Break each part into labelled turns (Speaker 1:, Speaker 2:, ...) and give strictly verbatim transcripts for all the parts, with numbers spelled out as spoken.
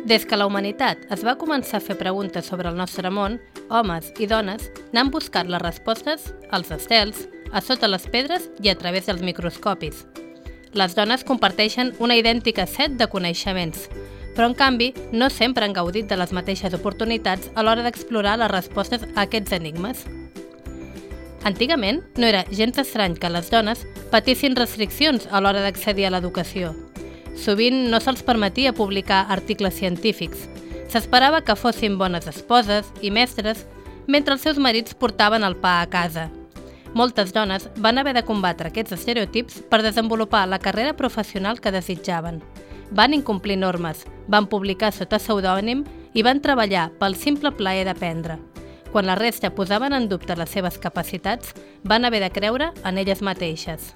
Speaker 1: Des que la humanitat es va començar a fer preguntes sobre el nostre món, homes i dones n'han buscat les respostes als estels, a sota les pedres i a través dels microscopis. Les dones comparteixen una idèntica set de coneixements, però en canvi no sempre han gaudit de les mateixes oportunitats a l'hora d'explorar les respostes a aquests enigmes. Antigament, no era gens estrany que les dones patissin restriccions a l'hora d'accedir a l'educació. Sovint no se'ls permetia publicar articles científics. S'esperava que fossin bones esposes i mestres, mentre els seus marits portaven el pa a casa. Moltes dones van haver de combatre aquests estereotips per desenvolupar la carrera professional que desitjaven. Van incomplir normes, van publicar sota pseudònim i van treballar pel simple plaer d'aprendre. Quan la resta posaven en dubte les seves capacitats, van haver de creure en elles mateixes.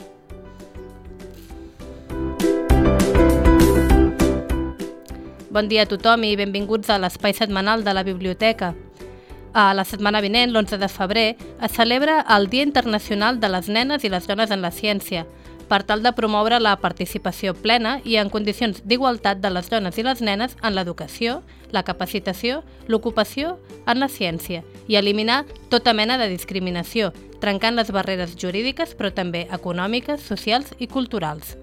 Speaker 1: Bon dia a tothom i benvinguts a l'espai setmanal de la biblioteca. A la setmana vinent, l'onze de febrer, es celebra el Dia Internacional de les Nenes i les Dones en la Ciència, per tal de promoure la participació plena i en condicions d'igualtat de les dones i les nenes en l'educació, la capacitació, l'ocupació en la ciència i eliminar tota mena de discriminació, trencant les barreres jurídiques però també econòmiques, socials i culturals.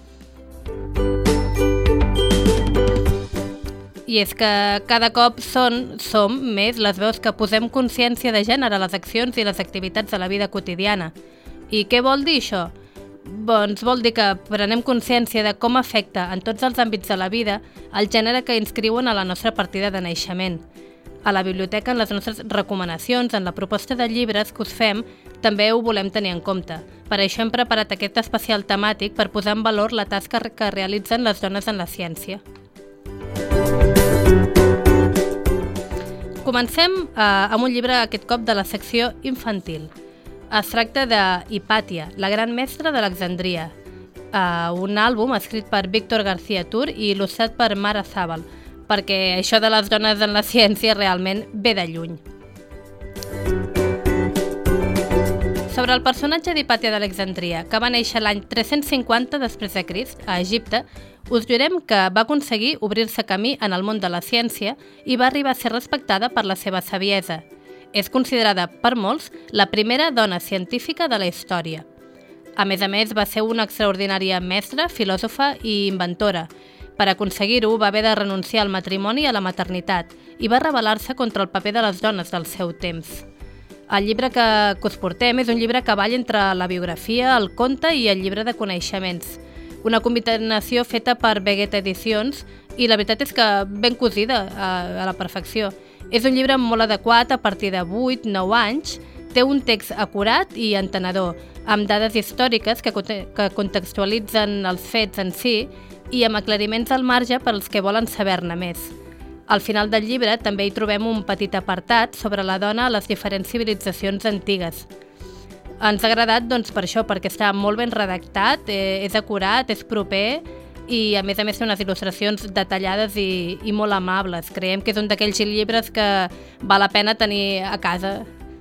Speaker 1: I és que cada cop són, som més les veus que posem consciència de gènere a les accions i les activitats de la vida quotidiana. I què vol dir això? Doncs vol dir que prenem consciència de com afecta en tots els àmbits de la vida el gènere que inscriuen a la nostra partida de naixement. A la biblioteca, en les nostres recomanacions, en la proposta de llibres que us fem, també ho volem tenir en compte. Per això hem preparat aquest especial temàtic per posar en valor la tasca que realitzen les dones en la ciència. Comencem eh, amb un llibre aquest cop de la secció infantil. Es tracta de Hipàtia, la gran mestra d'Alexandria, eh, un àlbum escrit per Víctor García Tur i il·lustrat per Mara Zabal, perquè això de les dones en la ciència realment ve de lluny. Sobre el personatge d'Hipàtia d'Alexandria, que va néixer l'any tres-cents cinquanta després de Crist, a Egipte, us direm que va aconseguir obrir-se camí en el món de la ciència i va arribar a ser respectada per la seva saviesa. És considerada per molts la primera dona científica de la història. A més a més, va ser una extraordinària mestra, filòsofa i inventora. Per aconseguir-ho, va haver de renunciar al matrimoni i a la maternitat i va rebel·lar-se contra el paper de les dones del seu temps. El llibre que, que us portem és un llibre que balla entre la biografia, el conte i el llibre de coneixements. Una combinació feta per Vegeta Edicions i la veritat és que ben cosida a, a la perfecció. És un llibre molt adequat a partir de vuit nou anys, té un text acurat i entenedor, amb dades històriques que, que contextualitzen els fets en si i amb aclariments al marge per als que volen saber-ne més. Al final del llibre també hi trobem un petit apartat sobre la dona a les diferents civilitzacions antigues. Ens ha agradat doncs, per això, perquè està molt ben redactat, eh, és acurat, és proper i a més a més té unes il·lustracions detallades i, i molt amables. Creiem que és un d'aquells llibres que val la pena tenir a casa.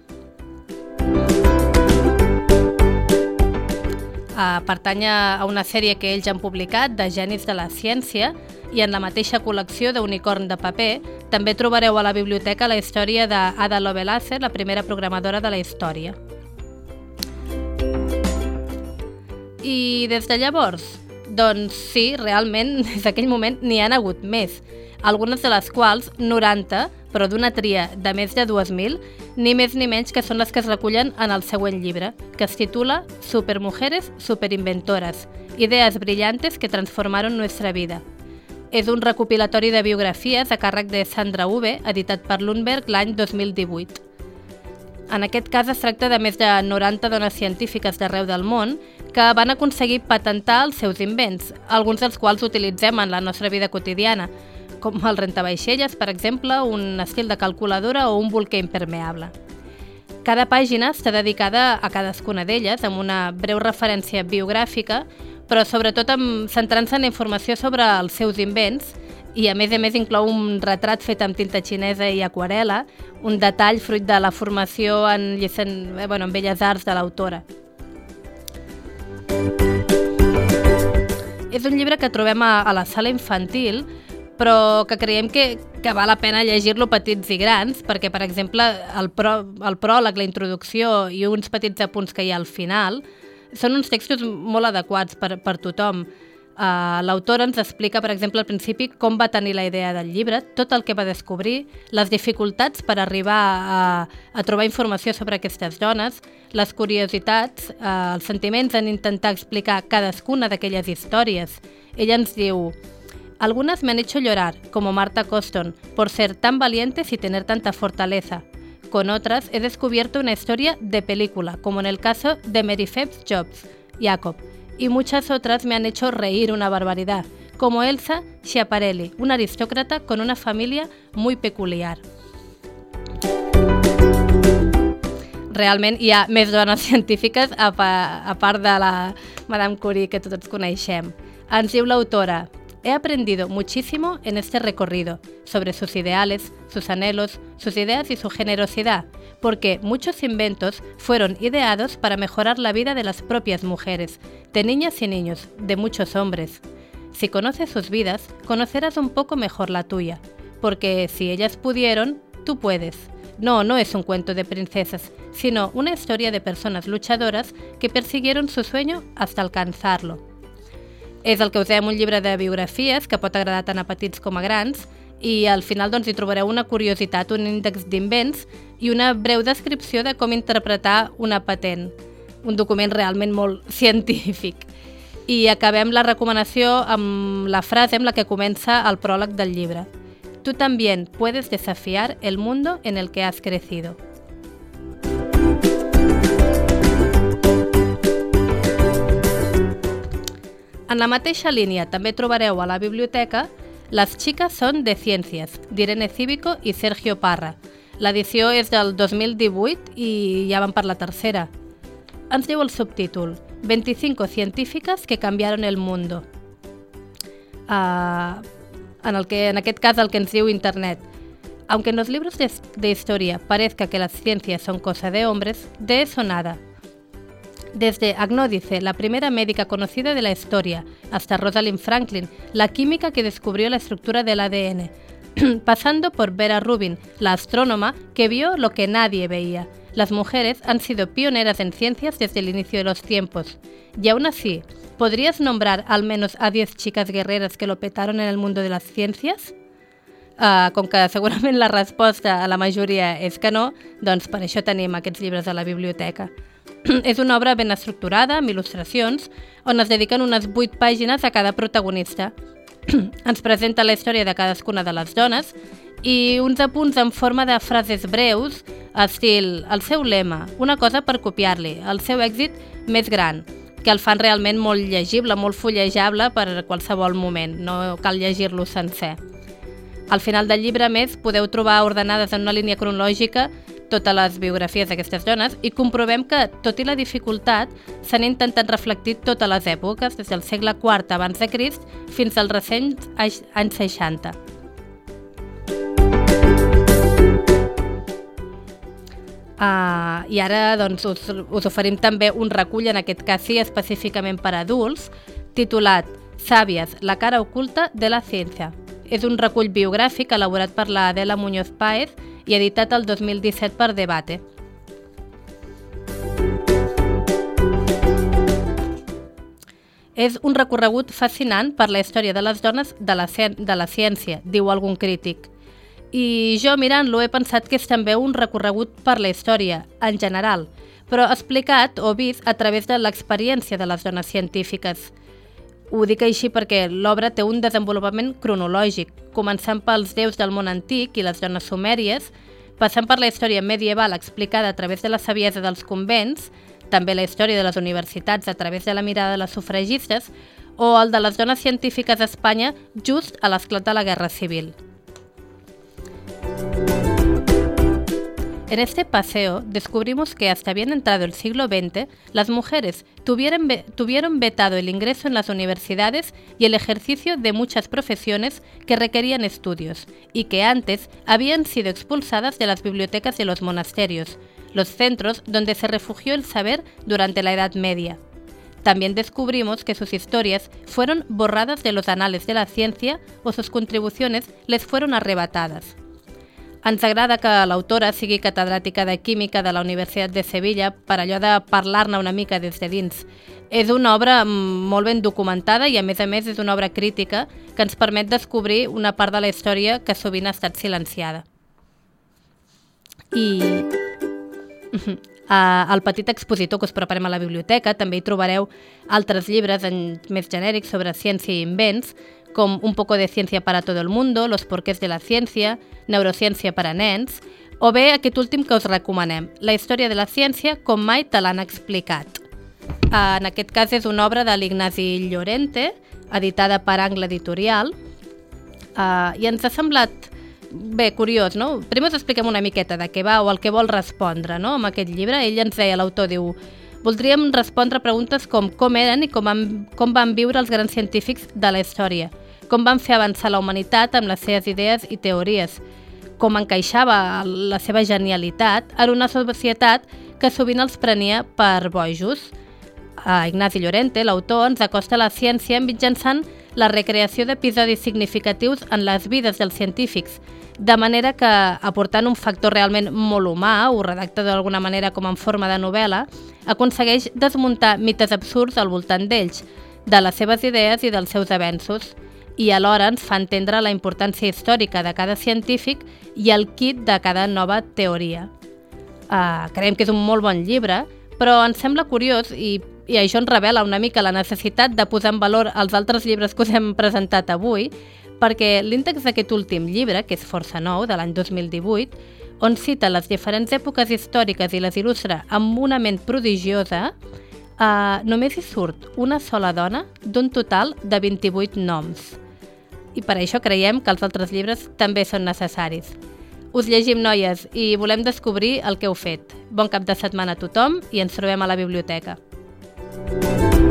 Speaker 1: Uh, pertany a una sèrie que ells han publicat de Genis de la ciència i en la mateixa col·lecció d'Unicorn de paper també trobareu a la biblioteca la història d'Ada Lovelace, la primera programadora de la història. I des de llavors? Doncs sí, realment, des d'aquell moment n'hi han hagut més, algunes de les quals, noranta, però d'una tria de més de dues mil, ni més ni menys que són les que es recullen en el següent llibre, que es titula Supermujeres superinventoras, ideas brillantes que transformaron nuestra vida. És un recopilatori de biografies a càrrec de Sandra Uve, editat per Lundberg l'any dos mil divuit. En aquest cas es tracta de més de noranta dones científiques d'arreu del món que van aconseguir patentar els seus invents, alguns dels quals utilitzem en la nostra vida quotidiana, com el rentavaixelles, per exemple, un estil de calculadora o un bolquer impermeable. Cada pàgina està dedicada a cadascuna d'elles, amb una breu referència biogràfica, però sobretot centrant-se en la informació sobre els seus invents i a més a més inclou un retrat fet amb tinta xinesa i aquarela, un detall fruit de la formació en, eh, bueno, en Belles Arts de l'autora. És un llibre que trobem a, a la sala infantil, però que creiem que, que val la pena llegir-lo petits i grans, perquè, per exemple, el, pro, el pròleg, la introducció i uns petits apunts que hi ha al final són uns textos molt adequats per, per tothom. Uh, L'autora ens explica, per exemple, al principi com va tenir la idea del llibre, tot el que va descobrir, les dificultats per arribar a, a trobar informació sobre aquestes dones, les curiositats, uh, els sentiments en intentar explicar cadascuna d'aquelles històries. Ella ens diu: algunas me han hecho llorar, como Martha Coston, por ser tan valientes y tener tanta fortaleza. Con otras he descubierto una historia de película, como en el caso de Mary Phelps Jobs, Jacob, y muchas otras me han hecho reír una barbaridad, como Elsa Schiaparelli, una aristócrata con una familia muy peculiar. Realment hi ha més dones científiques a, pa, a part de la Madame Curie que tots coneixem. Ens diu l'autora: he aprendido muchísimo en este recorrido sobre sus ideales, sus anhelos, sus ideas y su generosidad, porque muchos inventos fueron ideados para mejorar la vida de las propias mujeres, de niñas y niños, de muchos hombres. Si conoces sus vidas, conocerás un poco mejor la tuya, porque si ellas pudieron, tú puedes. No, no es un cuento de princesas, sino una historia de personas luchadoras que persiguieron su sueño hasta alcanzarlo. És el que us dèiem, un llibre de biografies que pot agradar tant a petits com a grans, i al final doncs, hi trobareu una curiositat, un índex d'invents i una breu descripció de com interpretar una patent. Un document realment molt científic. I acabem la recomanació amb la frase amb la que comença el pròleg del llibre. Tu también puedes desafiar el mundo en el que has crecido. En la mateixa línia també trobareu a la biblioteca Las chicas son de ciencias, d'Irene Cívico i Sergio Parra. L'edició és del dos mil divuit i ja van per la tercera. Ens diu el subtítol: veinticinco científicas que cambiaron el mundo. Uh, en, el que, en aquest cas el que ens diu internet: aunque en los libros de, de historia parezca que las ciencias son cosa de hombres, de eso nada. Desde Agnódice, la primera médica conocida de la historia, hasta Rosalind Franklin, la química que descubrió la estructura del A D N, pasando por Vera Rubin, la astrónoma que vio lo que nadie veía. Las mujeres han sido pioneras en ciencias desde el inicio de los tiempos. Y aún así, ¿podrías nombrar al menos a diez chicas guerreras que lo petaron en el mundo de las ciencias? Uh, com que segurament la resposta a la majoria és que no, doncs per això tenim aquests llibres a la biblioteca. És una obra ben estructurada, amb il·lustracions, on es dediquen unes vuit pàgines a cada protagonista. Ens presenta la història de cadascuna de les dones i uns apunts en forma de frases breus, estil el seu lema, una cosa per copiar-li, el seu èxit més gran, que el fan realment molt llegible, molt fullejable per a qualsevol moment, no cal llegir-lo sencer. Al final del llibre, a més, podeu trobar ordenades en una línia cronològica totes les biografies d'aquestes dones i comprovem que, tot i la dificultat, s'han intentat reflectir totes les èpoques, des del segle quart abans de Crist fins als recents anys seixanta. Uh, I ara doncs, us, us oferim també un recull, en aquest cas sí, específicament per a adults, titulat Sàvies, la cara oculta de la ciència. És un recull biogràfic elaborat per la Adela Muñoz Páez i editat el dos mil disset per Debate. És un recorregut fascinant per la història de les dones de la, de la ciència, diu algun crític. I jo, mirant-lo, he pensat que és també un recorregut per la història, en general, però explicat o vist a través de l'experiència de les dones científiques. Ho dic així perquè l'obra té un desenvolupament cronològic, començant pels déus del món antic i les dones sumèries, passant per la història medieval explicada a través de la saviesa dels convents, també la història de les universitats a través de la mirada de les sufragistes, o el de les dones científiques a Espanya just a l'esclat de la Guerra Civil. En este paseo descubrimos que hasta bien entrado el siglo veinte, las mujeres tuvieron, tuvieron vetado el ingreso en las universidades y el ejercicio de muchas profesiones que requerían estudios, y que antes habían sido expulsadas de las bibliotecas de los monasterios, los centros donde se refugió el saber durante la Edad Media. también descubrimos que sus historias fueron borradas de los anales de la ciencia o sus contribuciones les fueron arrebatadas. Ens agrada que l'autora sigui catedràtica de Química de la Universitat de Sevilla per allò de parlar-ne una mica des de dins. És una obra molt ben documentada i, a més a més, és una obra crítica que ens permet descobrir una part de la història que sovint ha estat silenciada. I al petit expositor que us preparem a la biblioteca també hi trobareu altres llibres més genèrics sobre ciència i invents, com Un poco de ciencia para todo el mundo, Los porqués de la ciència, Neurociència per a nens, o bé aquest últim que us recomanem, La història de la ciència com mai te l'han explicat. En aquest cas és una obra de l'Ignasi Llorente, editada per Angle Editorial, i ens ha semblat bé, curiós, no? Primer us expliquem una miqueta de què va o el que vol respondre, no? Amb aquest llibre. Ell ens deia, l'autor diu, voldríem respondre preguntes com com eren i com van, com van viure els grans científics de la història, com van fer avançar la humanitat amb les seves idees i teories, com encaixava la seva genialitat en una societat que sovint els prenia per bojos. A Ignasi Llorente, l'autor, ens acosta a la ciència mitjançant la recreació d'episodis significatius en les vides dels científics, de manera que, aportant un factor realment molt humà, ho redacta d'alguna manera com en forma de novel·la, aconsegueix desmuntar mites absurds al voltant d'ells, de les seves idees i dels seus avenços, i alhora ens fa entendre la importància històrica de cada científic i el kit de cada nova teoria. Uh, creiem que és un molt bon llibre, però ens sembla curiós i, i això ens revela una mica la necessitat de posar en valor els altres llibres que us hem presentat avui, perquè l'índex d'aquest últim llibre, que és força nou, de l'any dos mil divuit, on cita les diferents èpoques històriques i les il·lustra amb una ment prodigiosa, eh, només hi surt una sola dona d'un total de vint-i-vuit noms. I per això creiem que els altres llibres també són necessaris. Us llegim, noies, i volem descobrir el que heu fet. Bon cap de setmana a tothom i ens trobem a la biblioteca.